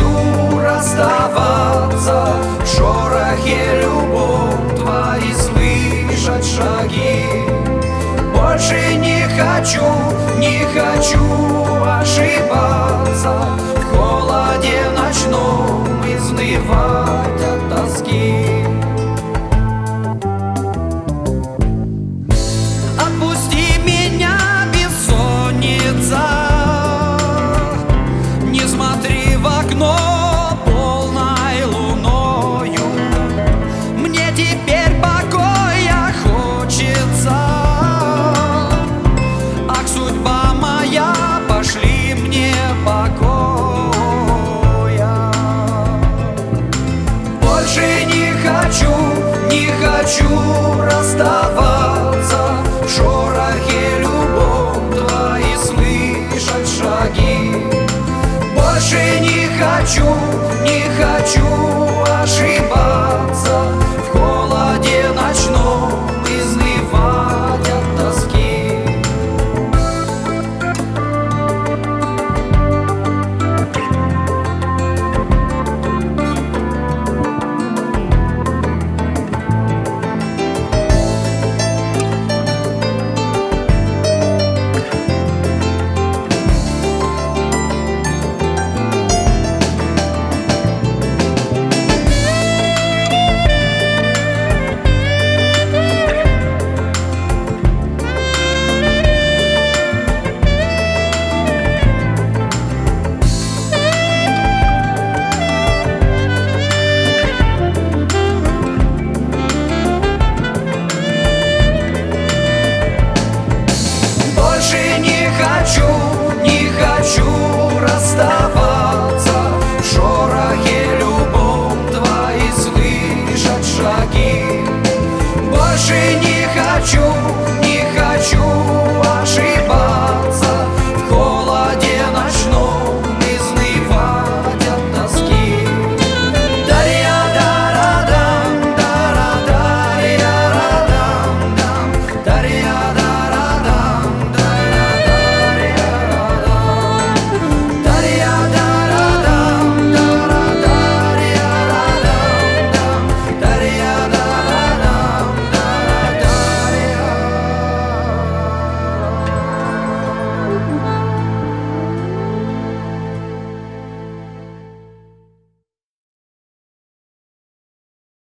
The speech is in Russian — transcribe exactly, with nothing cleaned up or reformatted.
хочу расставаться в шорохе любом твои слышать шаги. Больше не хочу, не хочу ошибаться, в холоде ночном изнывать от тоски. Отпусти меня, бессонница, не смотри в окно полной луною. Мне теперь покоя хочется, ах, судьба моя, пошли мне покоя. Больше не хочу, не хочу расставаться в шорохе любом твои слышать шаги. Больше не хочу, не хочу ошибаться,